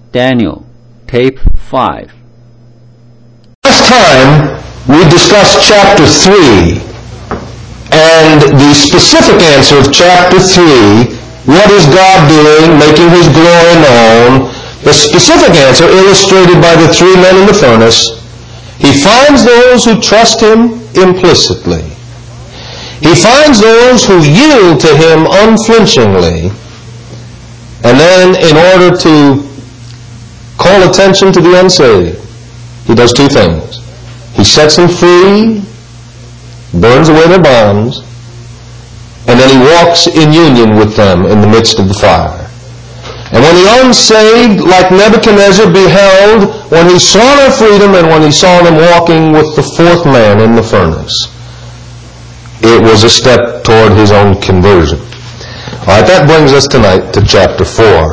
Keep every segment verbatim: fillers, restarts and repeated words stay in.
Daniel, tape five. Last time we discussed chapter three, and the specific answer of chapter three, what is God doing, making His glory known? The specific answer illustrated by the three men in the furnace. He finds those who trust Him implicitly. He finds those who yield to Him unflinchingly. And then, in order to call attention to the unsaved, He does two things. He sets them free, burns away their bonds, and then He walks in union with them in the midst of the fire. And when the unsaved, like Nebuchadnezzar, beheld, when he saw their freedom and when he saw them walking with the fourth man in the furnace, it was a step toward his own conversion. All right, that brings us tonight to chapter four.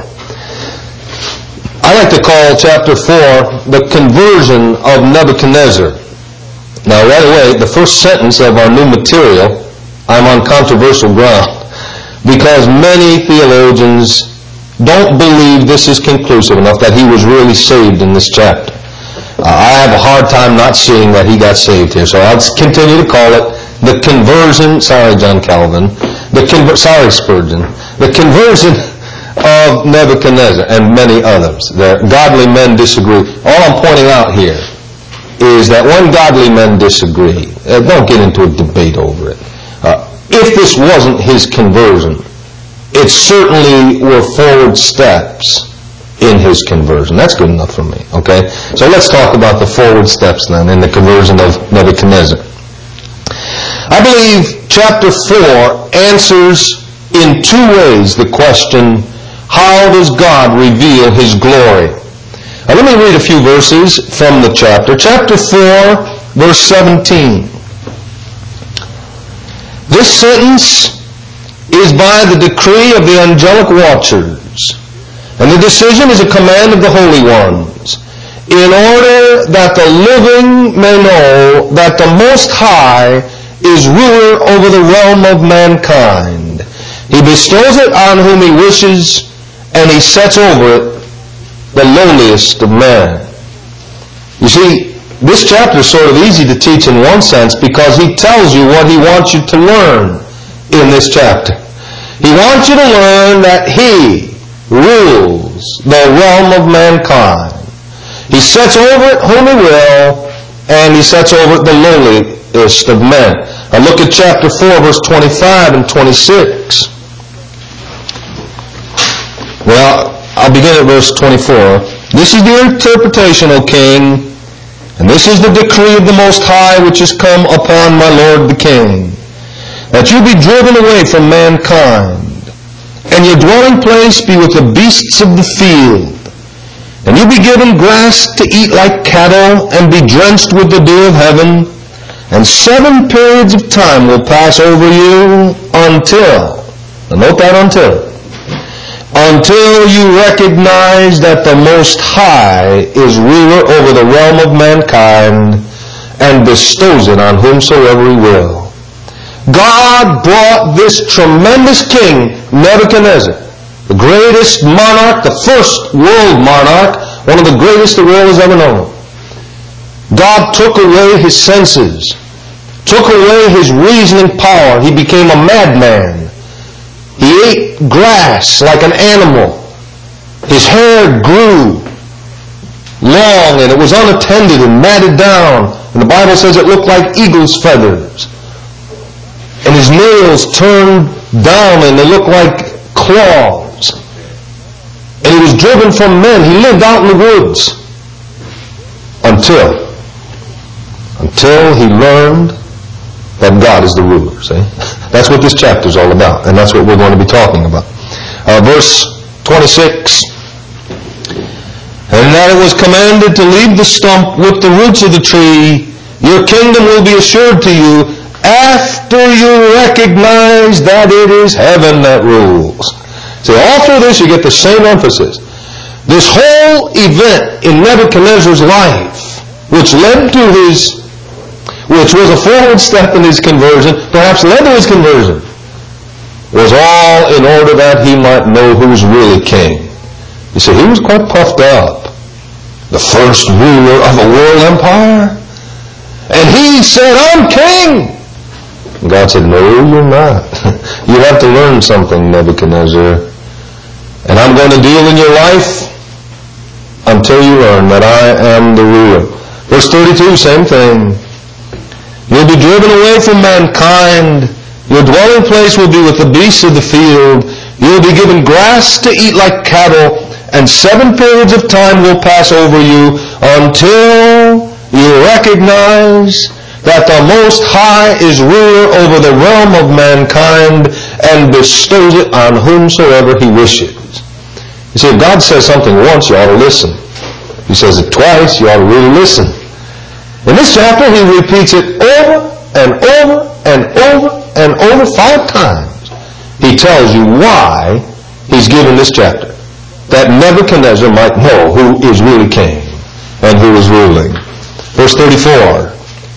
I like to call chapter four the conversion of Nebuchadnezzar. Now, right away, the first sentence of our new material, I'm on controversial ground, because many theologians don't believe this is conclusive enough that he was really saved in this chapter. Uh, I have a hard time not seeing that he got saved here, so I'll continue to call it the conversion, sorry John Calvin, the conver- sorry Spurgeon, the conversion of Nebuchadnezzar and many others. The godly men disagree. All I'm pointing out here is that when godly men disagree, uh, don't get into a debate over it. Uh, if this wasn't his conversion, it certainly were forward steps in his conversion. That's good enough for me, okay? So let's talk about the forward steps then in the conversion of Nebuchadnezzar. I believe chapter four answers in two ways the question, how does God reveal His glory? Now let me read a few verses from the chapter. Chapter four, verse seventeen. This sentence is by the decree of the angelic watchers, and the decision is a command of the holy ones, in order that the living may know that the Most High is ruler over the realm of mankind. He bestows it on whom He wishes, and He sets over it the lowliest of men. You see, this chapter is sort of easy to teach in one sense because He tells you what He wants you to learn in this chapter. He wants you to learn that He rules the realm of mankind. He sets over it whom He will, and He sets over it the lowliest of men. Now look at chapter four, verse twenty-five and twenty-six. Well, I'll begin at verse twenty-four. This is the interpretation, O king, and this is the decree of the Most High which is come upon my Lord the king, that you be driven away from mankind, and your dwelling place be with the beasts of the field, and you be given grass to eat like cattle, and be drenched with the dew of heaven, and seven periods of time will pass over you until, and note that until, until you recognize that the Most High is ruler over the realm of mankind, and bestows it on whomsoever He will. God brought this tremendous king, Nebuchadnezzar, the greatest monarch, the first world monarch, one of the greatest the world has ever known. God took away his senses, took away his reasoning power. He became a madman. He ate grass like an animal. His hair grew long and it was unattended and matted down. And the Bible says it looked like eagle's feathers. And his nails turned down and they looked like claws. And he was driven from men. He lived out in the woods until, until he learned that God is the ruler. See? That's what this chapter is all about. And that's what we're going to be talking about. Uh, verse twenty-six. And that it was commanded to leave the stump with the roots of the tree. Your kingdom will be assured to you after you recognize that it is heaven that rules. See, all through this you get the same emphasis. This whole event in Nebuchadnezzar's life, which led to his, which was a forward step in his conversion, perhaps led to his conversion, was all in order that he might know who's really king. You see, he was quite puffed up. The first ruler of a world empire. And he said, I'm king. And God said, no, you're not. You have to learn something, Nebuchadnezzar. And I'm going to deal in your life until you learn that I am the ruler. Verse thirty-two, same thing. You'll be driven away from mankind. Your dwelling place will be with the beasts of the field. You'll be given grass to eat like cattle, and seven periods of time will pass over you until you recognize that the Most High is ruler over the realm of mankind and bestows it on whomsoever he wishes. You see, if God says something once, you ought to listen. If he says it twice, you ought to really listen. In this chapter, he repeats it over and over and over and over five times. He tells you why he's given this chapter. That Nebuchadnezzar might know who is really king and who is ruling. Verse thirty-four.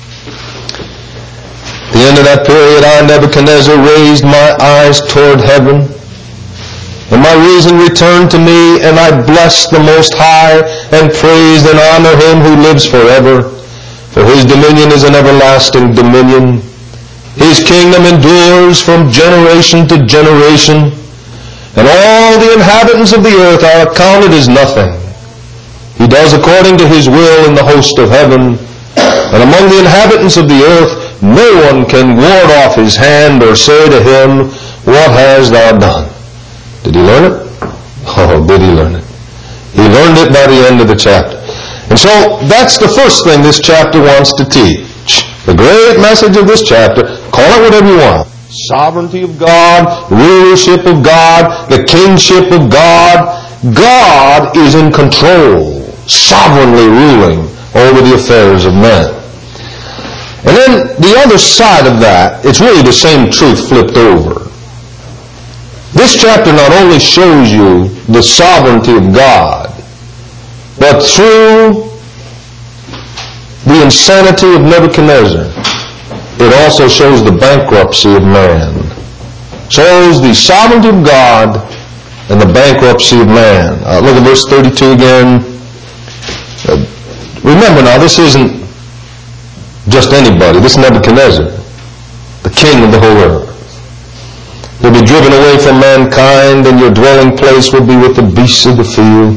At the end of that period, I, Nebuchadnezzar, raised my eyes toward heaven, and my reason returned to me, and I blessed the Most High, and praised and honor him who lives forever. For his dominion is an everlasting dominion. His kingdom endures from generation to generation, and all the inhabitants of the earth are accounted as nothing. He does according to his will in the host of heaven, and among the inhabitants of the earth no one can ward off his hand or say to him, what hast thou done? Did he learn it? Oh, did he learn it? He learned it by the end of the chapter. And so that's the first thing this chapter wants to teach. The great message of this chapter, call it whatever you want. Sovereignty of God, rulership of God, the kingship of God. God is in control, sovereignly ruling over the affairs of men. And then the other side of that, it's really the same truth flipped over. This chapter not only shows you the sovereignty of God, but through the insanity of Nebuchadnezzar, it also shows the bankruptcy of man. Shows the sovereignty of God and the bankruptcy of man. Uh, look at verse thirty-two again. Uh, remember now, this isn't just anybody. This is Nebuchadnezzar, the king of the whole earth. You'll be driven away from mankind, and your dwelling place will be with the beasts of the field.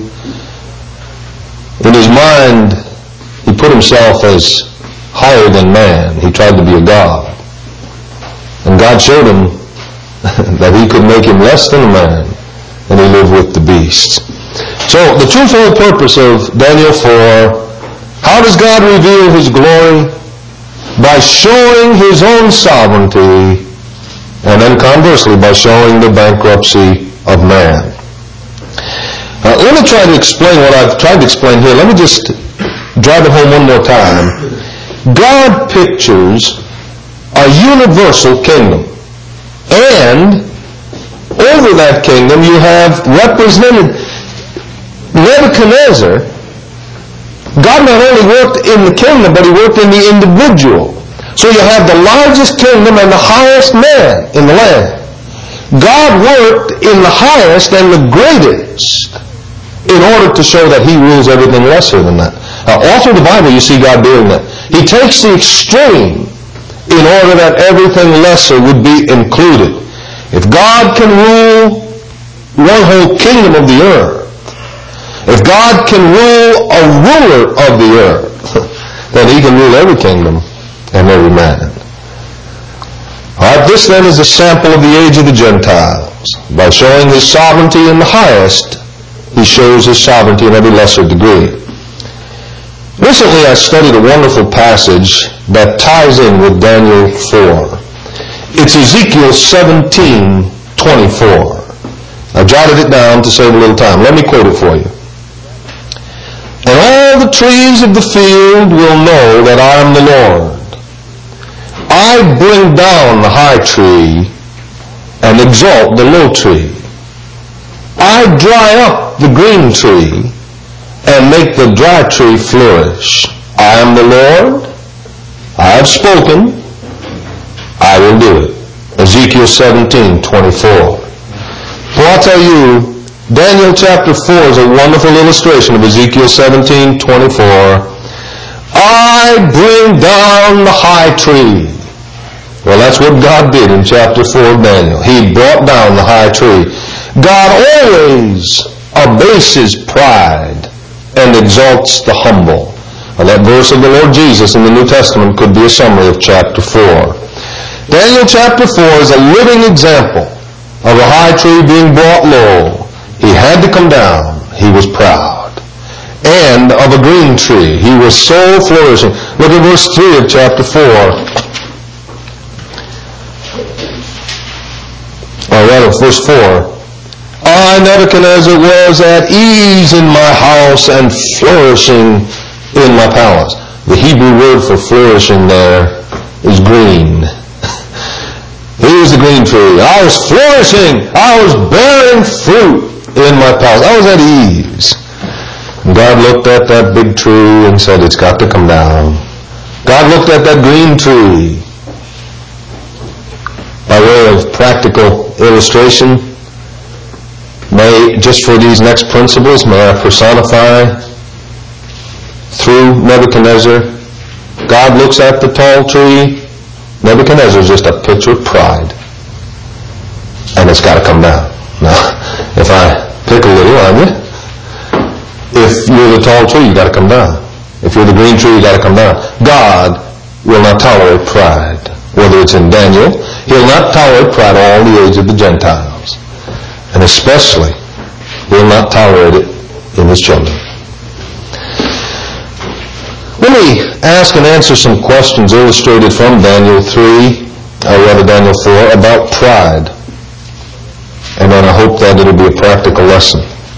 In his mind, he put himself as higher than man. He tried to be a god. And God showed him that he could make him less than a man, and he lived with the beasts. So, the twofold purpose of Daniel four, how does God reveal his glory? By showing his own sovereignty, and then conversely by showing the bankruptcy of man. Uh, let me try to explain what I've tried to explain here. Let me just drive it home one more time. God pictures a universal kingdom. And over that kingdom you have represented Nebuchadnezzar. God not only worked in the kingdom, but he worked in the individual. So you have the largest kingdom and the highest man in the land. God worked in the highest and the greatest in order to show that he rules everything lesser than that. Now, all through the Bible you see God doing that. He takes the extreme in order that everything lesser would be included. If God can rule one whole kingdom of the earth, if God can rule a ruler of the earth, then he can rule every kingdom and every man. Alright, this then is a sample of the age of the Gentiles. By showing his sovereignty in the highest, he shows his sovereignty in every lesser degree. Recently I studied a wonderful passage that ties in with Daniel four. It's Ezekiel seventeen twenty-four. I jotted it down to save a little time. Let me quote it for you. And all the trees of the field will know that I am the Lord. I bring down the high tree and exalt the low tree. I dry up the green tree and make the dry tree flourish. I am the Lord. I have spoken. I will do it. Ezekiel seventeen twenty-four. Well, I'll tell you, Daniel chapter four is a wonderful illustration of Ezekiel seventeen twenty-four. I bring down the high tree. Well, that's what God did in chapter four of Daniel. He brought down the high tree. God always abases pride and exalts the humble. Now, that verse of the Lord Jesus in the New Testament could be a summary of chapter four. Daniel chapter four is a living example of a high tree being brought low. He had to come down. He was proud. And of a green tree. He was so flourishing. Look at verse three of chapter four. Or rather, verse four. I, Nebuchadnezzar, was at ease in my house and flourishing in my palace. The Hebrew word for flourishing there is green. Here's the green tree. I was flourishing. I was bearing fruit in my palace. I was at ease. And God looked at that big tree and said, it's got to come down. God looked at that green tree. By way of practical illustration, may, just for these next principles, may I personify through Nebuchadnezzar. God looks at the tall tree. Nebuchadnezzar is just a picture of pride. And it's got to come down. Now, if I pick a little on you, if you're the tall tree, you got to come down. If you're the green tree, you got to come down. God will not tolerate pride. Whether it's in Daniel, He'll not tolerate pride all the age of the Gentiles. And especially, He'll not tolerate it in His children. Let me ask and answer some questions illustrated from Daniel three, or rather Daniel four, about pride. And then I hope that it'll be a practical lesson.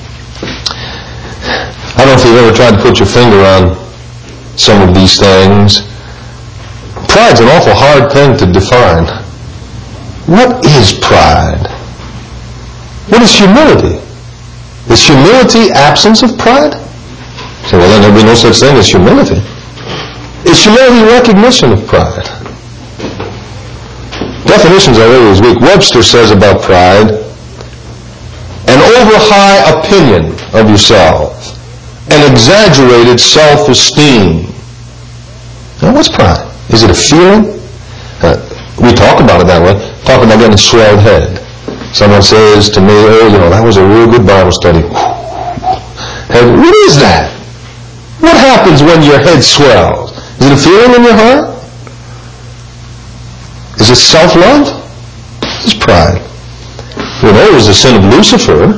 I don't know if you've ever tried to put your finger on some of these things. Pride's an awful hard thing to define. What is pride? What is humility? Is humility absence of pride? So, well, then there'll be no such thing as humility. Is humility recognition of pride? Definitions are always weak. Webster says about pride, an over-high opinion of yourself, an exaggerated self-esteem. Now, what's pride? Is it a feeling? Uh, we talk about it that way. Talk about getting a swelled head. Someone says to me, oh, you know, that was a real good Bible study. Head, what is that? What happens when your head swells? Is it a feeling in your heart? Is it self-love? It's pride. We know it was the sin of Lucifer.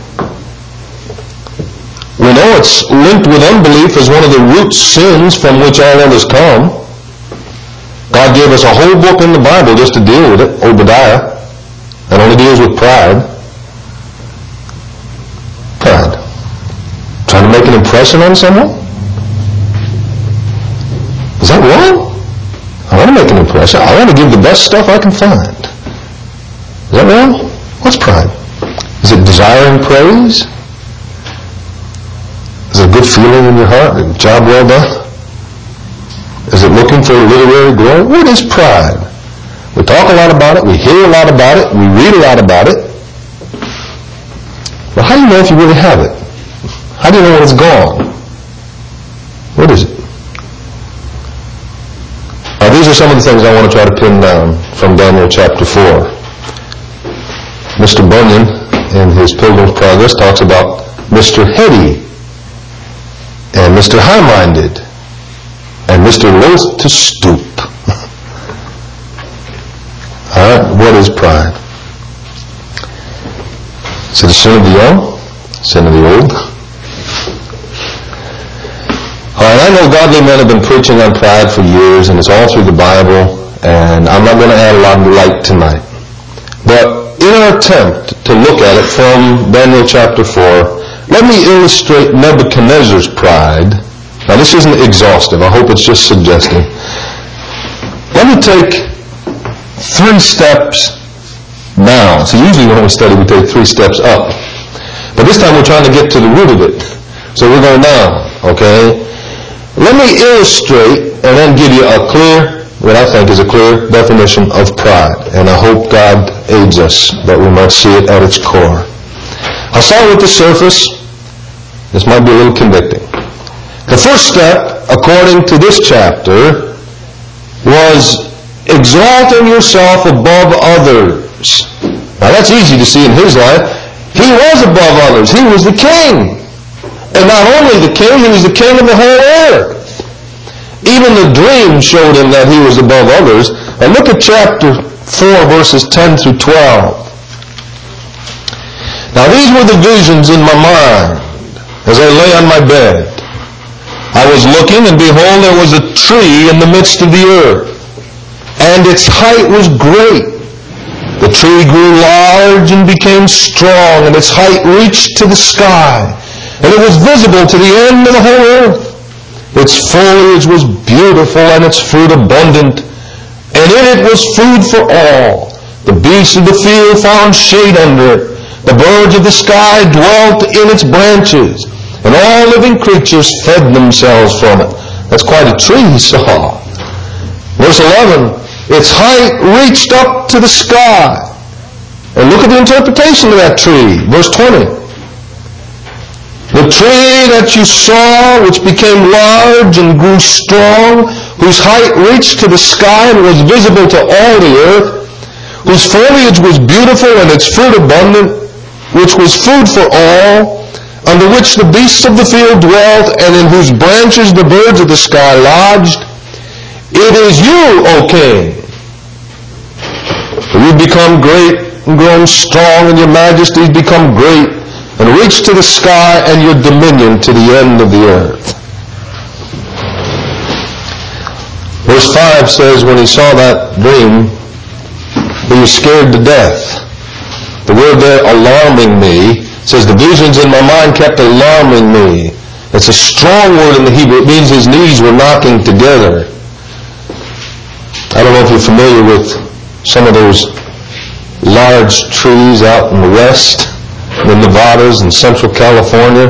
We know it's linked with unbelief as one of the root sins from which all others come. God gave us a whole book in the Bible just to deal with it, Obadiah. That only deals with pride. Pride. Trying to make an impression on someone? Is that wrong? I want to make an impression. I want to give the best stuff I can find. Is that wrong? What's pride? Is it desiring praise? Is it a good feeling in your heart? A job well done? Is it looking for literary glory? What is pride? We talk a lot about it. We hear a lot about it. We read a lot about it. But how do you know if you really have it? How do you know when it's gone? What is it? Now, these are some of the things I want to try to pin down from Daniel chapter four. Mister Bunyan, in his Pilgrim's Progress, talks about Mister Heady and Mister High-Minded and Mister Loath to Stoop. All right, what is pride? Is it a sin of the young? Sin of the old? All right, I know godly men have been preaching on pride for years, and it's all through the Bible, and I'm not going to add a lot of light tonight. But in our attempt to look at it from Daniel chapter four, let me illustrate Nebuchadnezzar's pride. Now, this isn't exhaustive. I hope it's just suggesting. Let me take three steps down. So usually when we study, we take three steps up. But this time we're trying to get to the root of it. So we're going down, okay? Let me illustrate and then give you a clear, what I think is a clear definition of pride. And I hope God aids us that we might see it at its core. I'll start with the surface. This might be a little convicting. The first step, according to this chapter, was exalting yourself above others. Now that's easy to see in his life. He was above others. He was the king. And not only the king, he was the king of the whole earth. Even the dream showed him that he was above others. And look at chapter four, verses ten through twelve. Now these were the visions in my mind as I lay on my bed. I was looking, and behold, there was a tree in the midst of the earth, and its height was great. The tree grew large and became strong, and its height reached to the sky, and it was visible to the end of the whole earth. Its foliage was beautiful, and its fruit abundant, and in it was food for all. The beasts of the field found shade under it. The birds of the sky dwelt in its branches, and all living creatures fed themselves from it. That's quite a tree he saw. Verse eleven, its height reached up to the sky. And look at the interpretation of that tree. Verse twenty. The tree that you saw, which became large and grew strong, whose height reached to the sky and was visible to all the earth, whose foliage was beautiful and its fruit abundant, which was food for all, under which the beasts of the field dwelt, and in whose branches the birds of the sky lodged. It is you, O king. You've become great and grown strong, and your majesty's become great, and reached to the sky, and your dominion to the end of the earth. Verse five says, when he saw that dream, he was scared to death. The word there, alarming me, says the visions in my mind kept alarming me. It's a strong word in the Hebrew. It means his knees were knocking together. I don't know if you're familiar with some of those large trees out in the west, in the Nevadas and Central California.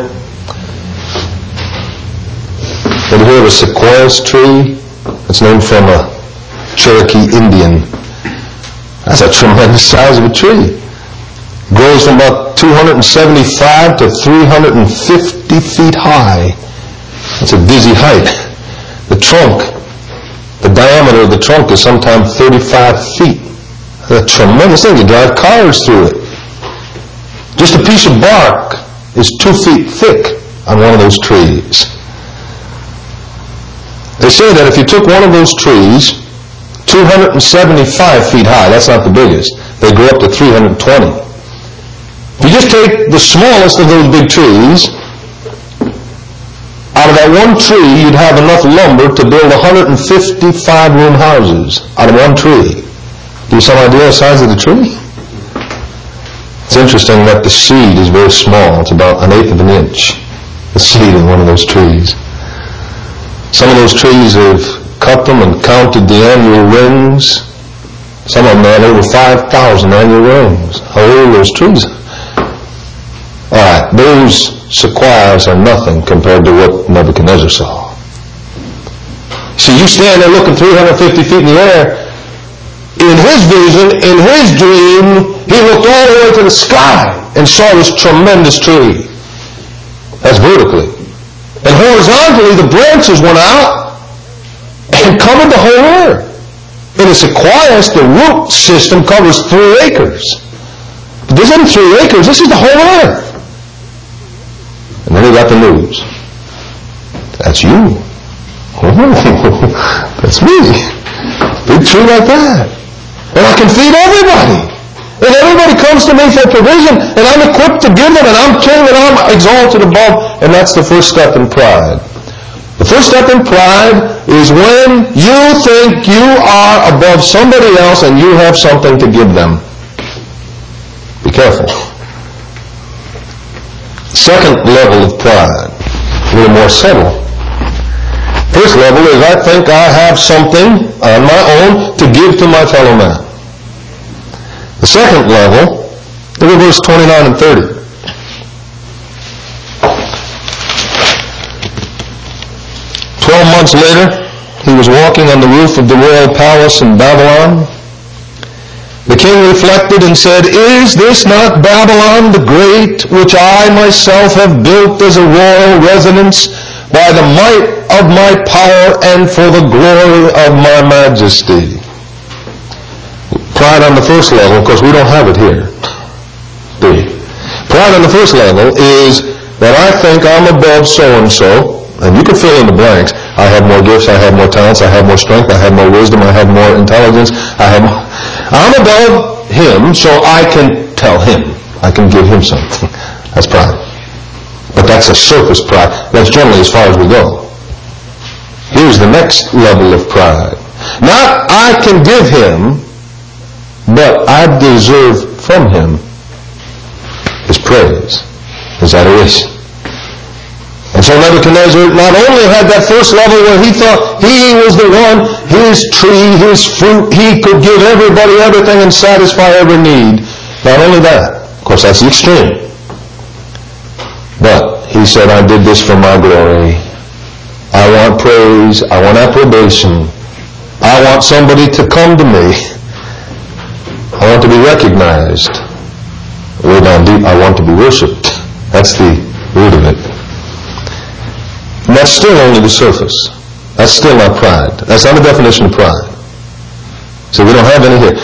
Have you heard of a sequoia tree? It's named from a Cherokee Indian. That's a tremendous size of a tree. Grows from about two hundred seventy-five to three hundred fifty feet high. That's a dizzy height. The trunk, the diameter of the trunk is sometimes thirty-five feet. That's a tremendous thing. You drive cars through it. Just a piece of bark is two feet thick on one of those trees. They say that if you took one of those trees, two hundred seventy-five feet high, that's not the biggest, they grow up to three hundred twenty. If you just take the smallest of those big trees, out of that one tree, you'd have enough lumber to build one hundred fifty-five room houses out of one tree. Give you some idea of the size of the tree? It's interesting that the seed is very small. It's about an eighth of an inch, the seed in one of those trees. Some of those trees have cut them and counted the annual rings. Some of them had over five thousand annual rings. How old are those trees? Alright, those sequoias are nothing compared to what Nebuchadnezzar saw. See, you stand there looking three hundred fifty feet in the air. In his vision, in his dream, he looked all the way to the sky and saw this tremendous tree. That's vertically. And horizontally, the branches went out and covered the whole earth. In the sequoias, the root system covers three acres. But this isn't three acres, this is the whole earth. And then he got the news. That's you. Oh, that's me. Big tree like that. And I can feed everybody. And everybody comes to me for provision, and I'm equipped to give them, and I'm king, and I'm exalted above. And that's the first step in pride. The first step in pride is when you think you are above somebody else and you have something to give them. Be careful. Second level of pride, a little more subtle. First level is I think I have something on my own to give to my fellow man. The second level, look at verse twenty-nine and thirty. Twelve months later, he was walking on the roof of the royal palace in Babylon. The king reflected and said, Is this not Babylon the great, which I myself have built as a royal residence by the might of my power and for the glory of my majesty? Pride on the first level, of course we don't have it here. Do we? Pride on the first level is that I think I'm above so-and-so, and you can fill in the blanks. I have more gifts, I have more talents, I have more strength, I have more wisdom, I have more intelligence, I have more... I'm above him, so I can tell him. I can give him something. That's pride. But that's a surface pride. That's generally as far as we go. Here's the next level of pride. Not I can give him, but I deserve from him his praise, his adoration. And so Nebuchadnezzar not only had that first level where he thought he was the one, his tree, his fruit, he could give everybody everything and satisfy every need. Not only that, of course that's the extreme. But he said, I did this for my glory. I want praise, I want approbation. I want somebody to come to me. I want to be recognized. Way down deep, I want to be worshipped. That's the root of it. And that's still only the surface. That's still not pride. That's not the definition of pride. So we don't have any here.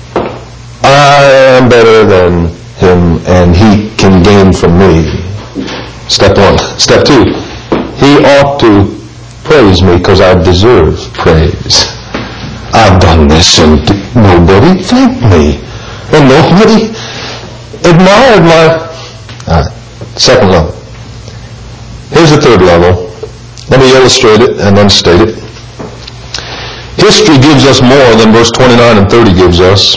I am better than him and he can gain from me. Step one. Step two. He ought to praise me because I deserve praise. I've done this and nobody thanked me. And nobody admired my... All right. Second level. Here's the third level. Let me illustrate it and then state it. History gives us more than verse twenty-nine and thirty gives us.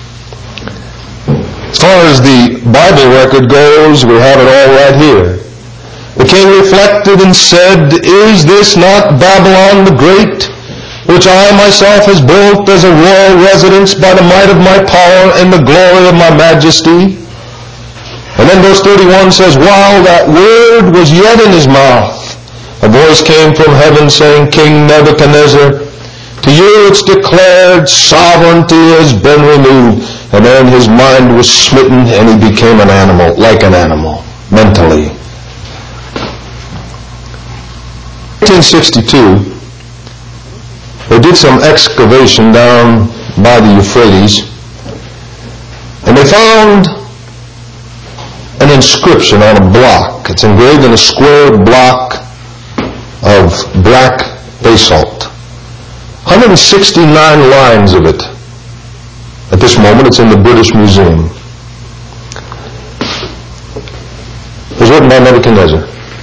As far as the Bible record goes, we have it all right here. The king reflected and said, Is this not Babylon the great, which I myself has built as a royal residence by the might of my power and the glory of my majesty? And then verse thirty-one says, While that word was yet in his mouth, a voice came from heaven saying, King Nebuchadnezzar, to you it's declared sovereignty has been removed. And then his mind was smitten and he became an animal, like an animal, mentally. eighteen sixty-two, they did some excavation down by the Euphrates, and they found an inscription on a block. It's engraved in a square block of black basalt. one hundred sixty-nine lines of it. At this moment, it's in the British Museum. It was written by Nebuchadnezzar.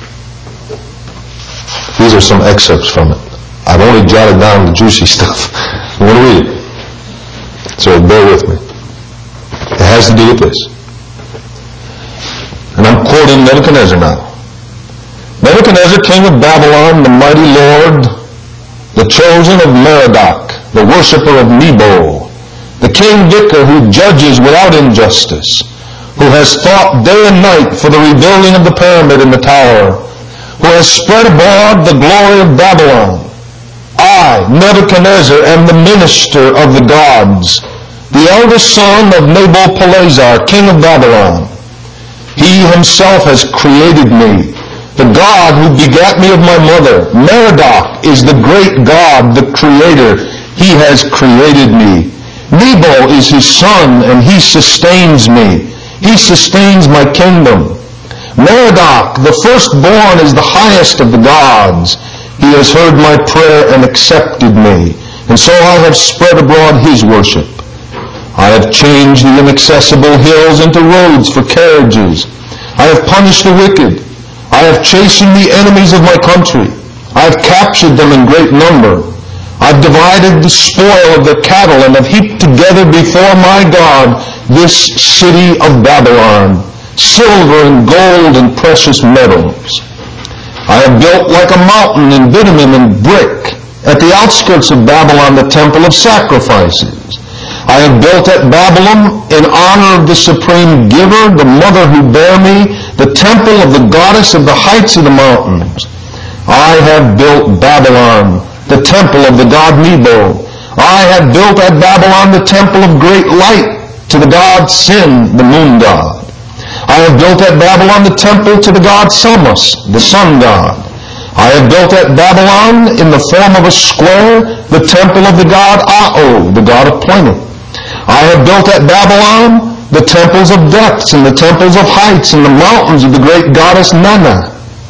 These are some excerpts from it. I've only jotted down the juicy stuff. I'm going to read it. So bear with me. It has to do with this. And I'm quoting Nebuchadnezzar now. Nebuchadnezzar, king of Babylon, the mighty Lord, the chosen of Merodach, the worshipper of Nebo, the king vicar who judges without injustice, who has thought day and night for the rebuilding of the pyramid in the tower, who has spread abroad the glory of Babylon. I, Nebuchadnezzar, am the minister of the gods, the eldest son of Nabopolassar, king of Babylon. He himself has created me, the God who begat me of my mother. Merodach is the great God, the creator. He has created me. Nebo is his son, and he sustains me. He sustains my kingdom. Merodach, the firstborn, is the highest of the gods. He has heard my prayer and accepted me, and so I have spread abroad his worship. I have changed the inaccessible hills into roads for carriages. I have punished the wicked. I have chastened the enemies of my country. I have captured them in great number. I have divided the spoil of their cattle and have heaped together before my God this city of Babylon, silver and gold and precious metals. I have built like a mountain in bitumen and brick at the outskirts of Babylon the temple of sacrifices. I have built at Babylon, in honor of the supreme giver, the mother who bare me, the temple of the goddess of the heights of the mountains. I have built Babylon, the temple of the god Nebo. I have built at Babylon the temple of great light, to the god Sin, the moon god. I have built at Babylon the temple to the god Samas, the sun god. I have built at Babylon in the form of a square the temple of the god Ao, the god of plenty. I have built at Babylon the temples of depths and the temples of heights and the mountains of the great goddess Nana,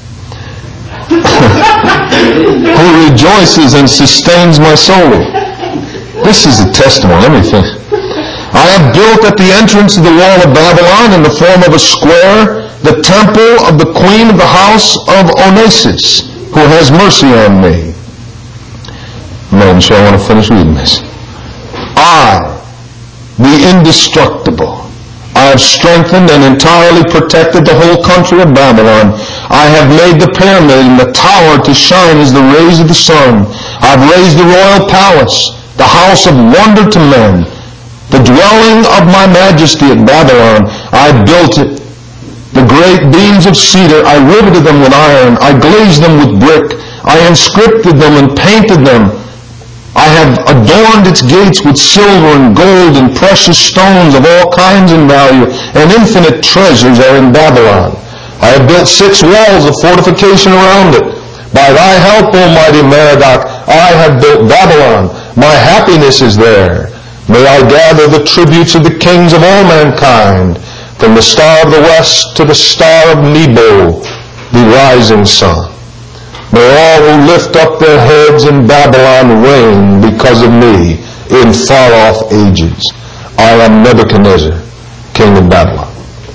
who rejoices and sustains my soul. This is a testimony, let me think. I have built at the entrance of the wall of Babylon in the form of a square the temple of the queen of the house of Onassis, who has mercy on me. I'm not even sure I want to finish reading this. I, the indestructible, I have strengthened and entirely protected the whole country of Babylon. I have made the pyramid and the tower to shine as the rays of the sun. I have raised the royal palace, the house of wonder to men, the dwelling of my majesty at Babylon. I built it. The great beams of cedar, I riveted them with iron. I glazed them with brick. I inscripted them and painted them. I have adorned its gates with silver and gold and precious stones of all kinds in value, and infinite treasures are in Babylon. I have built six walls of fortification around it. By thy help, Almighty Merodach, I have built Babylon. My happiness is there. May I gather the tributes of the kings of all mankind, from the star of the west to the star of Nebo, the rising sun. May all who lift up their heads in Babylon reign because of me in far-off ages. I am Nebuchadnezzar, king of Babylon.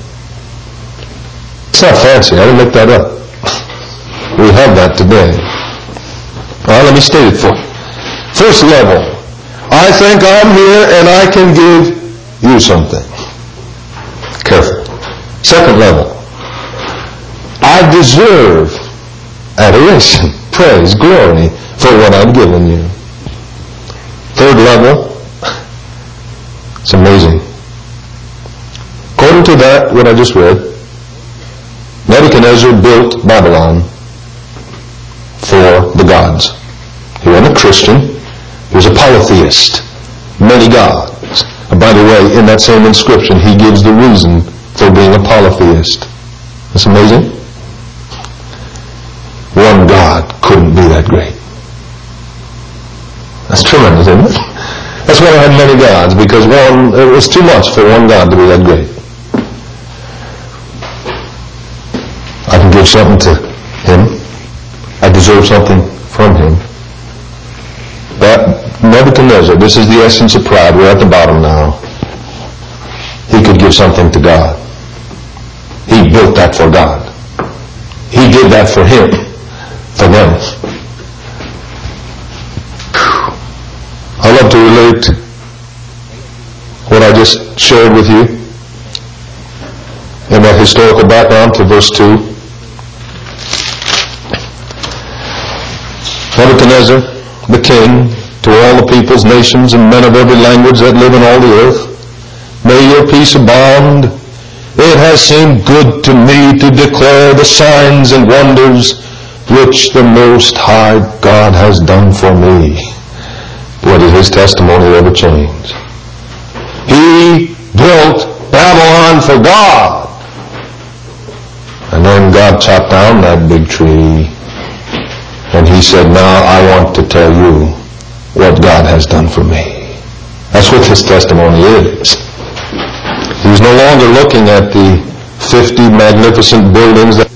It's not fancy. I didn't make that up. We have that today. All right, let me state it for you. First level, I think I'm here and I can give you something. Careful. Second level, I deserve adoration, praise, glory for what I've given you. Third level, it's amazing. According to that, what I just read, Nebuchadnezzar built Babylon for the gods. He wasn't a Christian. He was a polytheist. Many gods. And by the way, in that same inscription, he gives the reason for being a polytheist. That's amazing. One God couldn't be that great. That's tremendous, isn't it? That's why I had many gods, because one, it was too much for one God to be that great. I can give something to him. I deserve something from him. But Nebuchadnezzar, this is the essence of pride. We're at the bottom now. He could give something to God. He built that for God. He did that for him, for them. I love to relate what I just shared with you in that historical background to verse two. Nebuchadnezzar, the king, to all the peoples, nations, and men of every language that live in all the earth, may your peace abound. It has seemed good to me to declare the signs and wonders which the Most High God has done for me. Boy, did his testimony ever change. He built Babylon for God. And then God chopped down that big tree. And he said, now I want to tell you what God has done for me. That's what his testimony is. He was no longer looking at the fifty magnificent buildings. That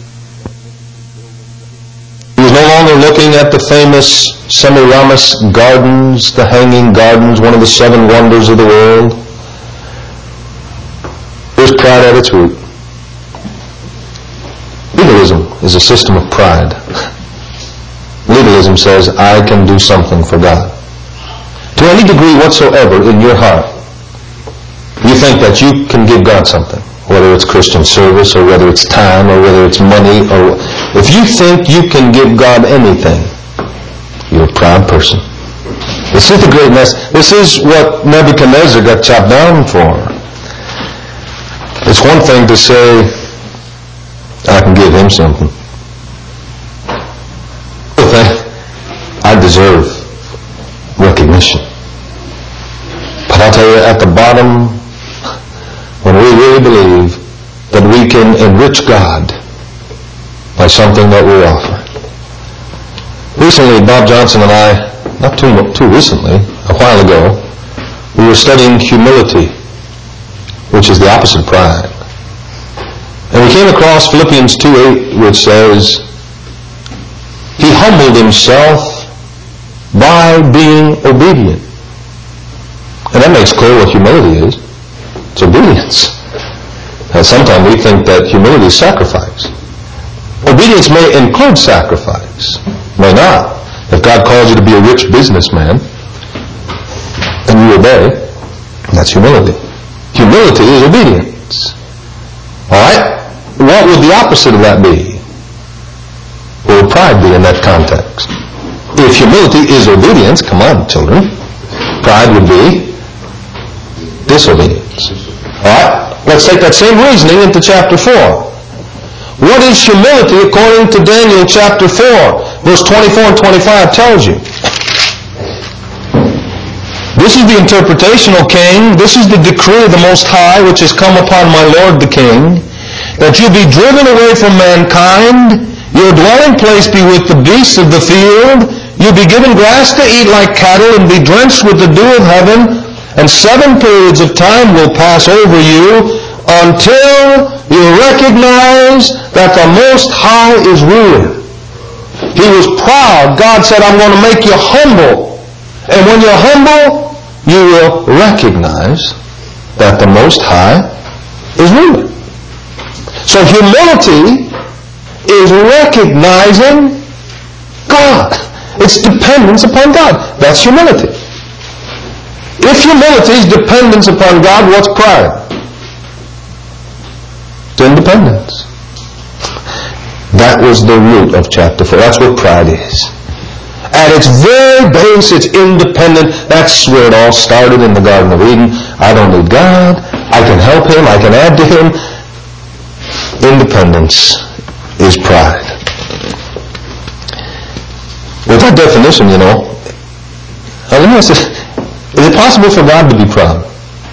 he was no longer looking at the famous Semiramis gardens, the hanging gardens, one of the seven wonders of the world. Here's pride at its root. Legalism is a system of pride. Legalism says, I can do something for God. To any degree whatsoever in your heart, you think that you can give God something, whether it's Christian service or whether it's time or whether it's money, or if you think you can give God anything, you're a proud person. This is the great mess. This is what Nebuchadnezzar got chopped down for. It's one thing to say, I can give him something. Another thing, I deserve recognition. But I'll tell you, at the bottom, really believe that we can enrich God by something that we offer. Recently, Bob Johnson and I, not too, too recently, a while ago, we were studying humility, which is the opposite of pride. And we came across Philippians two eight, which says, He humbled Himself by being obedient. And that makes clear what humility is. It's obedience. And sometimes we think that humility is sacrifice. Obedience may include sacrifice. May not. If God calls you to be a rich businessman, and you obey, that's humility. Humility is obedience. Alright? What would the opposite of that be? What would pride be in that context? If humility is obedience, come on, children, pride would be disobedience. Alright? Let's take that same reasoning into chapter four. What is humility according to Daniel chapter four? Verse twenty-four and twenty-five tells you. This is the interpretation, O king. This is the decree of the Most High, which has come upon my Lord the king, that you be driven away from mankind, your dwelling place be with the beasts of the field, you be given grass to eat like cattle, and be drenched with the dew of heaven, and seven periods of time will pass over you, until you recognize that the Most High is ruler. He was proud. God said, I'm going to make you humble. And when you're humble, you will recognize that the Most High is ruler. So humility is recognizing God. It's dependence upon God. That's humility. If humility is dependence upon God, what's pride? It's independence. That was the root of chapter four. That's what pride is. At its very base, it's independent. That's where it all started in the Garden of Eden. I don't need God. I can help Him. I can add to Him. Independence is pride. With that definition, you know, let me ask this. Is it possible for God to be proud?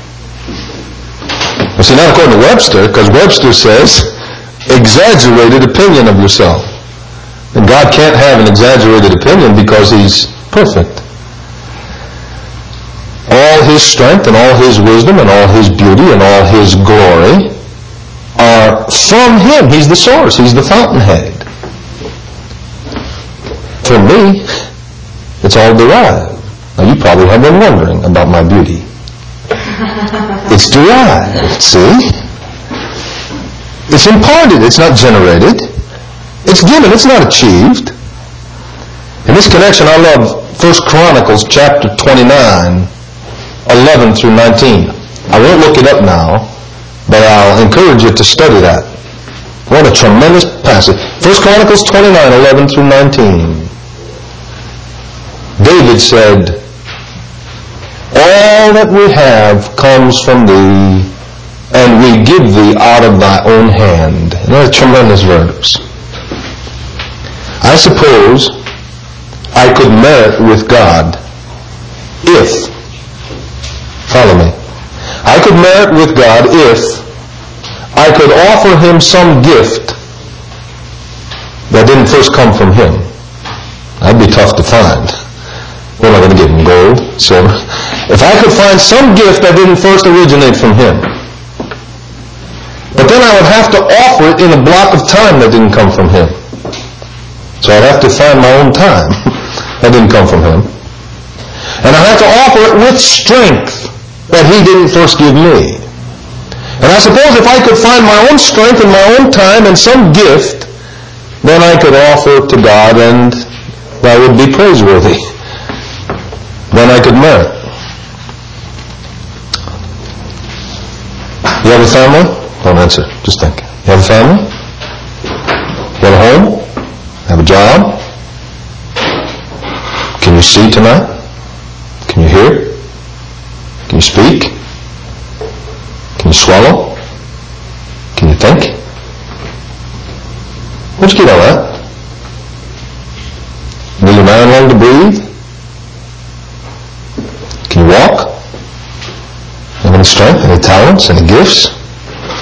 Well, see, not according to Webster, because Webster says exaggerated opinion of yourself. And God can't have an exaggerated opinion because He's perfect. All His strength and all His wisdom and all His beauty and all His glory are from Him. He's the source. He's the fountainhead. For me, it's all derived. Now you probably have been wondering about my beauty. It's derived, see? It's imparted. It's not generated. It's given. It's not achieved. In this connection, I love First Chronicles chapter twenty-nine, eleven through nineteen. I won't look it up now, but I'll encourage you to study that. What a tremendous passage. First Chronicles twenty-nine, eleven through nineteen. David said, all that we have comes from Thee, and we give Thee out of Thy own hand. Another tremendous verse. I suppose I could merit with God if, follow me, I could merit with God if I could offer Him some gift that didn't first come from Him. That'd be tough to find. We're not going to give Him gold, silver. If I could find some gift that didn't first originate from Him, but then I would have to offer it in a block of time that didn't come from Him. So I'd have to find my own time that didn't come from Him. And I'd have to offer it with strength that He didn't first give me. And I suppose if I could find my own strength and my own time and some gift, then I could offer it to God and that would be praiseworthy. Then I could merit. You have a family? Don't answer. Just think. You have a family? You have a home? You have a job? Can you see tonight? Can you hear? Can you speak? Can you swallow? Can you think? Where'd you get all that? Will your mind learn to breathe? Can you walk? Have any strength, any talents, any gifts?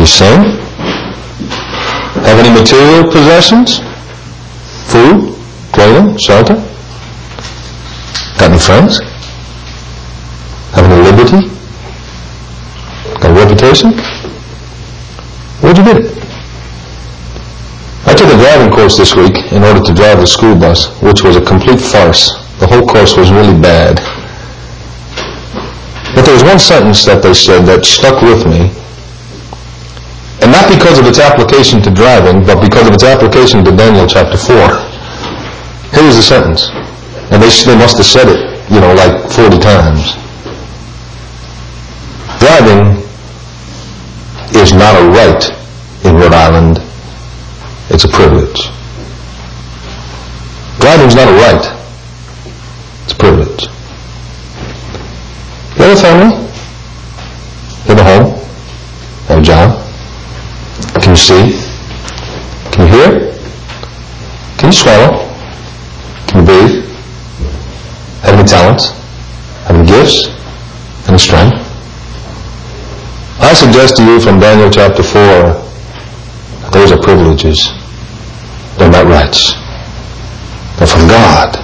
you sing? Have any material possessions? Food? Clothing? Shelter? Got any friends? Have any liberty? Got a reputation? Where'd you get it? I took a driving course this week in order to drive a school bus, which was a complete farce. The whole course was really bad. But there was one sentence that they said that stuck with me, and not because of its application to driving, but because of its application to Daniel chapter four. Here was the sentence, and they, they must have said it, you know, like forty times. Driving is not a right in Rhode Island. It's a privilege. Driving's not a right. It's a privilege. You have a family? You have a home? You have a job? Can you see? Can you hear? Can you swallow? Can you breathe? Have any talents? Have any gifts? Any strength? I suggest to you from Daniel chapter four, those are privileges. They're not rights. They're from God.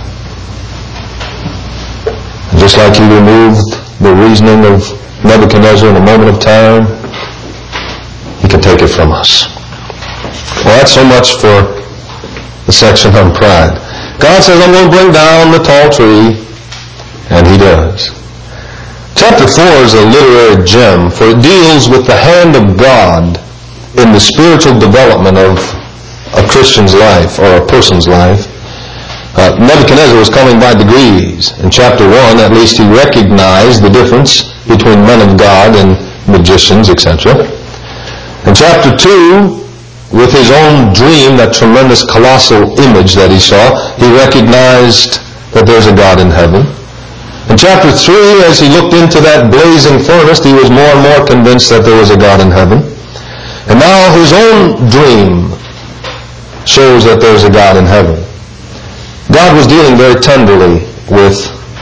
And just like He removed the reasoning of Nebuchadnezzar in a moment of time, He can take it from us. Well, that's so much for the section on pride. God says, I'm going to bring down the tall tree, and He does. Chapter four is a literary gem, for it deals with the hand of God in the spiritual development of a Christian's life or a person's life. Uh, Nebuchadnezzar was coming by degrees. In chapter one, at least, he recognized the difference between men of God and magicians, et cetera. In chapter two, with his own dream, that tremendous colossal image that he saw, he recognized that there's a God in heaven. In chapter three, as he looked into that blazing furnace, he was more and more convinced that there was a God in heaven. And now his own dream shows that there's a God in heaven. God was dealing very tenderly with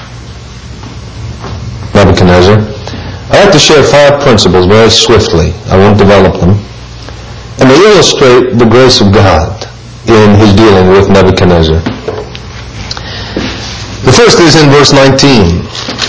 Nebuchadnezzar. I like to share five principles very swiftly. I won't develop them. And they illustrate the grace of God in His dealing with Nebuchadnezzar. The first is in verse nineteen.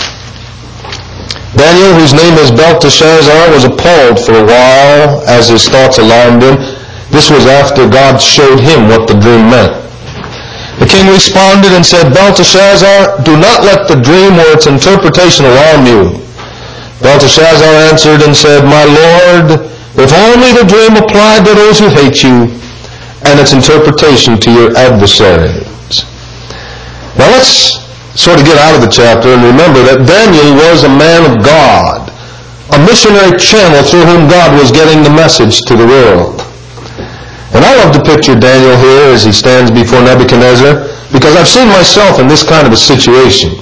Daniel, whose name is Belteshazzar, was appalled for a while as his thoughts alarmed him. This was after God showed him what the dream meant. The king responded and said, Belteshazzar, do not let the dream or its interpretation alarm you. Belteshazzar answered and said, My lord, if only the dream applied to those who hate you, and its interpretation to your adversaries. Now let's sort of get out of the chapter and remember that Daniel was a man of God, a missionary channel through whom God was getting the message to the world. And I love to picture Daniel here as he stands before Nebuchadnezzar, because I've seen myself in this kind of a situation.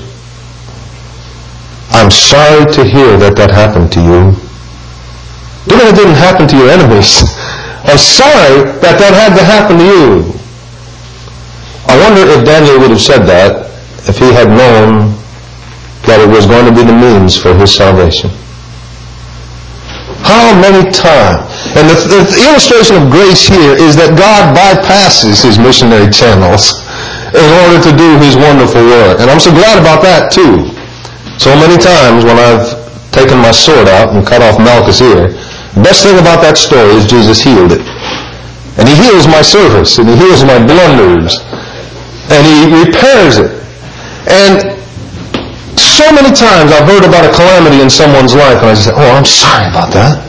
I'm sorry to hear that that happened to you. Even if it didn't happen to your enemies, I'm sorry that that had to happen to you. I wonder if Daniel would have said that if he had known that it was going to be the means for his salvation. How many times? And the, the illustration of grace here is that God bypasses His missionary channels in order to do His wonderful work. And I'm so glad about that too. So many times when I've taken my sword out and cut off Malchus' ear, the best thing about that story is Jesus healed it. And He heals my service, and He heals my blunders, and He repairs it. And so many times I've heard about a calamity in someone's life, and I say, oh, I'm sorry about that.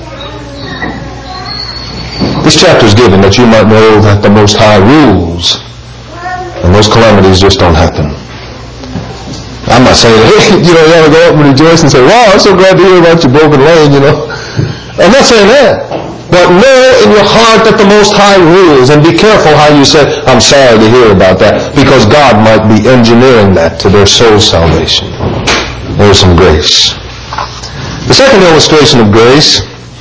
This chapter is given that you might know that the Most High rules, and those calamities just don't happen. I'm not saying, hey, you know, you ought to go up and rejoice and say, wow, I'm so glad to hear about your broken leg, you know. I'm not saying that. But know in your heart that the Most High rules, and be careful how you say, I'm sorry to hear about that, because God might be engineering that to their soul salvation. There's some grace. The second illustration of grace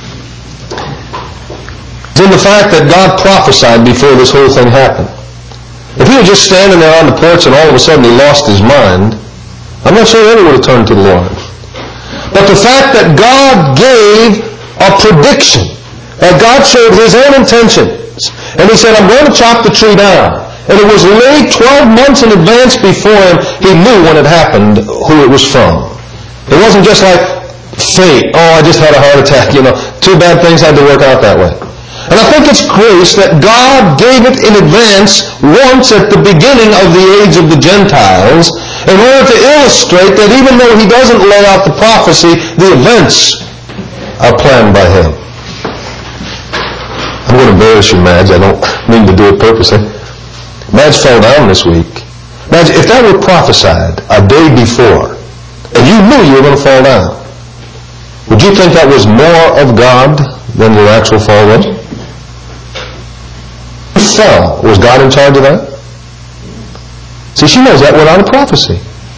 is in the fact that God prophesied before this whole thing happened. If he was just standing there on the porch and all of a sudden he lost his mind, I'm not sure anyone would have turned to the Lord. But the fact that God gave a prediction, that God showed His own intentions. And He said, I'm going to chop the tree down. And it was laid twelve months in advance before Him. He knew when it happened who it was from. It wasn't just like fate. Oh, I just had a heart attack. You know, two bad things had to work out that way. And I think it's grace that God gave it in advance once at the beginning of the age of the Gentiles in order to illustrate that even though He doesn't lay out the prophecy, the events are planned by Him. I'm going to embarrass you, Madge. I don't mean to do it purposely. Madge fell down this week. Madge, if that were prophesied a day before, and you knew you were going to fall down, would you think that was more of God than your actual fall was? You fell. Was God in charge of that? See, she knows that without a prophecy.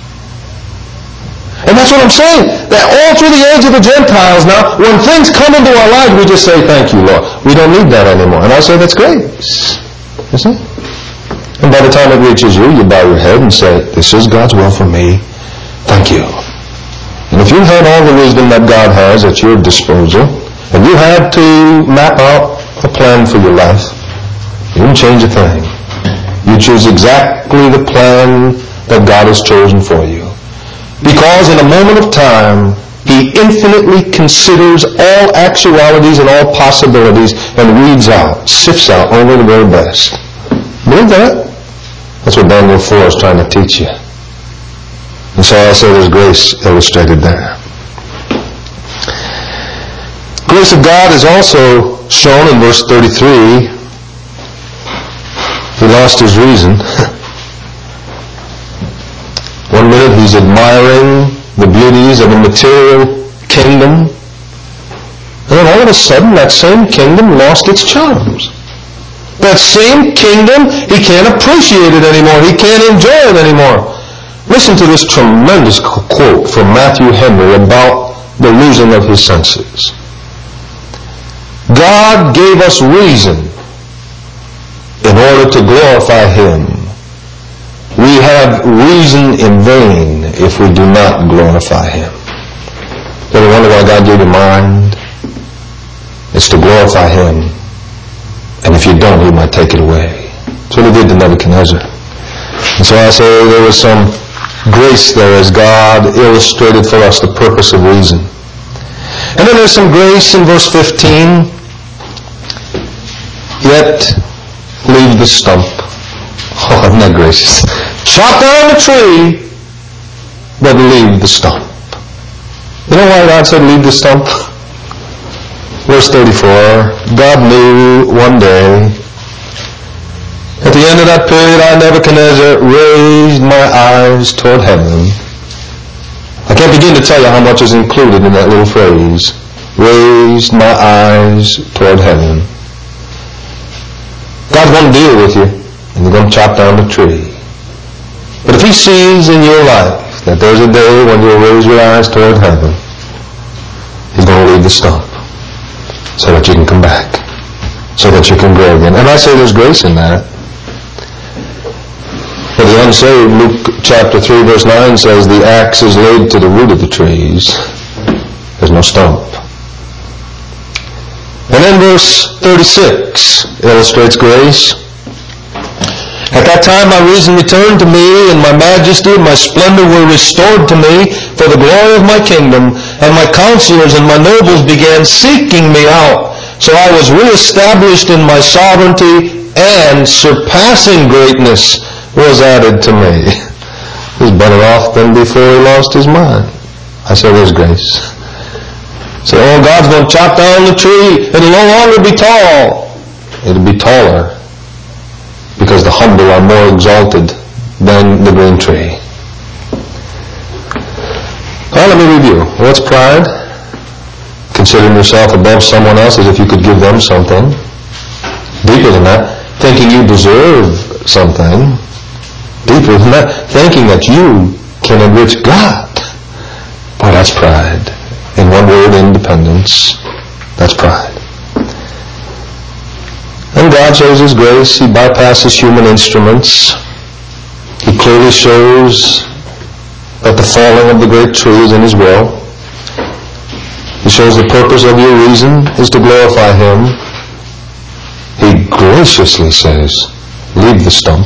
And that's what I'm saying. That all through the age of the Gentiles now, when things come into our lives, we just say, thank you, Lord. We don't need that anymore. And I say, that's grace. You see? And by the time it reaches you, you bow your head and say, this is God's will for me. Thank you. And if you had all the wisdom that God has at your disposal, and you had to map out a plan for your life, you wouldn't change a thing. You choose exactly the plan that God has chosen for you. Because in a moment of time, He infinitely considers all actualities and all possibilities and weeds out, sifts out only the very best. Believe that? That's what Daniel four is trying to teach you. And so I say there's grace illustrated there. Grace of God is also shown in verse thirty-three. He lost his reason. One minute he's admiring the beauties of a material kingdom, and then all of a sudden that same kingdom lost its charms. That same kingdom, he can't appreciate it anymore. He can't enjoy it anymore. Listen to this tremendous quote from Matthew Henry about the losing of his senses. God gave us reason in order to glorify Him. We have reason in vain if we do not glorify Him. You ever wonder why God gave you mind? It's to glorify Him. And if you don't, He might take it away. That's what He did to Nebuchadnezzar. And so I say there was some grace there as God illustrated for us the purpose of reason. And then there's some grace in verse fifteen. Yet leave the stump. Oh, isn't that gracious? Chop down the tree, but leave the stump. You know why God said leave the stump? Verse thirty-four, God knew one day, at the end of that period, I, Nebuchadnezzar, raised my eyes toward heaven. I can't begin to tell you how much is included in that little phrase. Raised my eyes toward heaven. God's going to deal with you, and He's going to chop down the tree. But if He sees in your life that there's a day when you'll raise your eyes toward heaven, He's going to leave the stump so that you can come back, so that you can grow again. And I say there's grace in that. For the unsaved, Luke chapter three verse nine says, the axe is laid to the root of the trees. There's no stump. And then verse thirty-six illustrates grace. At that time my reason returned to me, and my majesty and my splendor were restored to me for the glory of my kingdom, and my counselors and my nobles began seeking me out. So I was reestablished in my sovereignty, and surpassing greatness was added to me. He's better off than before he lost his mind. I say there's grace. Say, oh, God's going to chop down the tree. It'll no longer be tall. It'll be taller. Because the humble are more exalted than the green tree. Well, let me review. What's pride? Considering yourself above someone else as if you could give them something. Deeper than that, thinking you deserve something. Deeper than that, thinking that you can enrich God. Boy, that's pride. In one word, independence. That's pride. And God shows His grace. He bypasses human instruments. He clearly shows that the falling of the great tree is in His will. He shows the purpose of your reason is to glorify Him. He graciously says, leave the stump.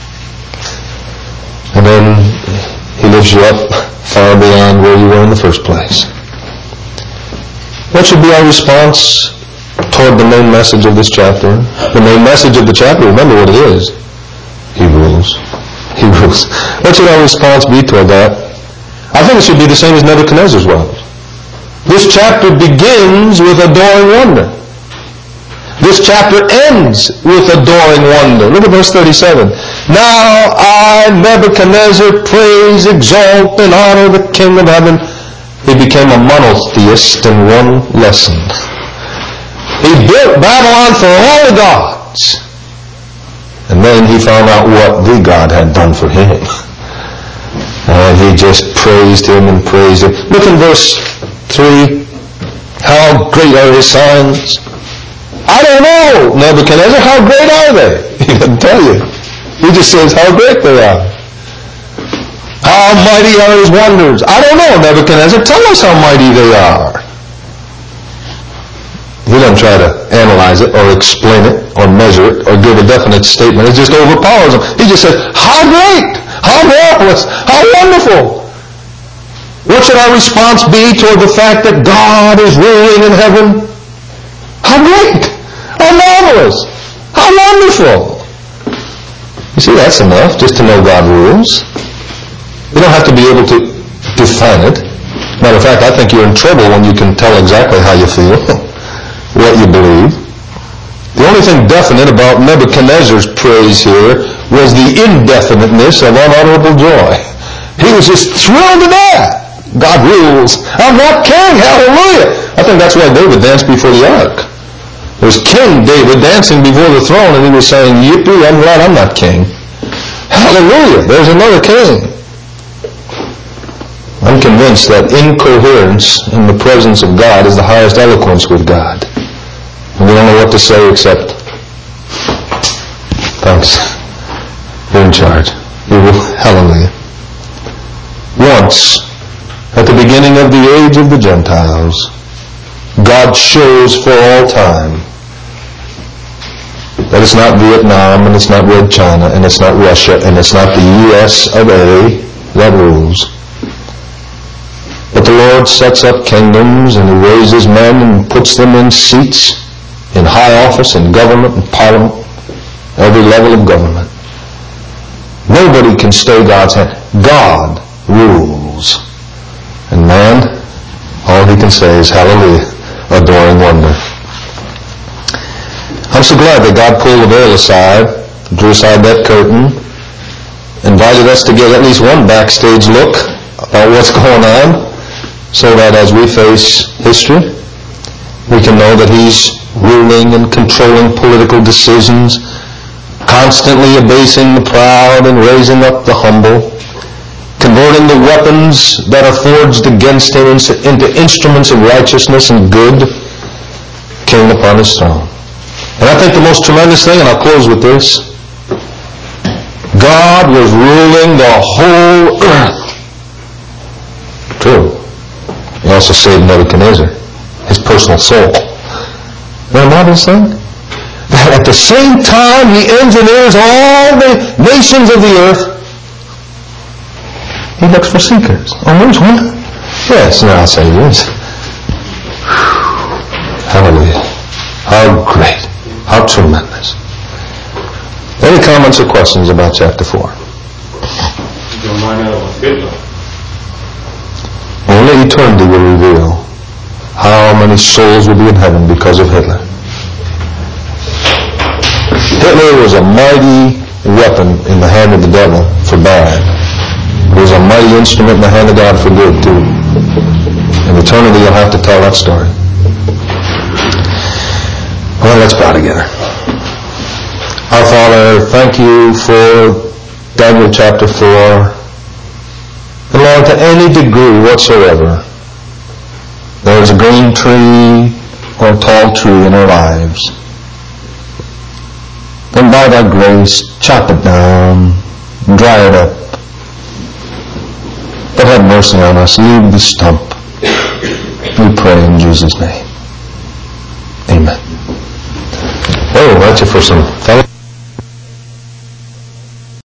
And then He lifts you up far beyond where you were in the first place. What should be our response toward the main message of this chapter? The main message of the chapter, remember what it is. He rules. He rules. What should our response be toward that? I think it should be the same as Nebuchadnezzar's was. This chapter begins with adoring wonder. This chapter ends with adoring wonder. Look at verse thirty-seven. Now I, Nebuchadnezzar, praise, exalt, and honor the King of heaven. He became a monotheist in one lesson. He built Babylon for all the gods. And then he found out what the God had done for him. And he just praised him and praised him. Look in verse three. How great are his signs? I don't know, Nebuchadnezzar, how great are they? He doesn't tell you. He just says how great they are. How mighty are his wonders? I don't know, Nebuchadnezzar, tell us how mighty they are. He doesn't try to analyze it or explain it or measure it or give a definite statement. It just overpowers him. He just says, how great, how marvelous, how wonderful. What should our response be toward the fact that God is ruling in heaven? How great, how marvelous, how wonderful. You see, that's enough just to know God rules. You don't have to be able to define it. Matter of fact, I think you're in trouble when you can tell exactly how you feel, what you believe. The only thing definite about Nebuchadnezzar's praise here was the indefiniteness of unutterable joy. He was just thrilled to death. God rules. I'm not king. Hallelujah. I think that's why David danced before the ark. It was King David dancing before the throne, and he was saying, yippee, I'm glad I'm not king. Hallelujah. There's another king. I'm convinced that incoherence in the presence of God is the highest eloquence with God. And we don't know what to say except, thanks. You're in charge. You will. Hallelujah. Once, at the beginning of the age of the Gentiles, God shows for all time that it's not Vietnam, and it's not Red China, and it's not Russia, and it's not the U S of A that rules. But the Lord sets up kingdoms, and He raises men and puts them in seats, in high office, in government, in parliament, every level of government. Nobody can stay God's hand. God rules. And man, all he can say is hallelujah, adoring wonder. I'm so glad that God pulled the veil aside, drew aside that curtain, invited us to get at least one backstage look about what's going on, so that as we face history, we can know that He's ruling and controlling political decisions, constantly abasing the proud and raising up the humble, converting the weapons that are forged against Him into instruments of righteousness and good, King upon His throne. And I think the most tremendous thing, and I'll close with this, God was ruling the whole earth. True. He also saved Nebuchadnezzar, his personal soul. Isn't that a marvelous thing? That at the same time He engineers all the nations of the earth, He looks for seekers. Oh, there's one. Yes, now I'll say this. Hallelujah. How great. How tremendous. Any comments or questions about chapter four? Only eternity will reveal how many souls will be in heaven because of Hitler. Hitler was a mighty weapon in the hand of the devil for bad. He was a mighty instrument in the hand of God for good too. In eternity you'll have to tell that story. Well, let's bow together. Our Father, thank You for Daniel chapter four. And Lord, to any degree whatsoever, there is a green tree or a tall tree in our lives, then by Thy grace, chop it down, dry it up. But have mercy on us, leave the stump. We pray in Jesus' name. Amen. Oh, that's it for some fellowship.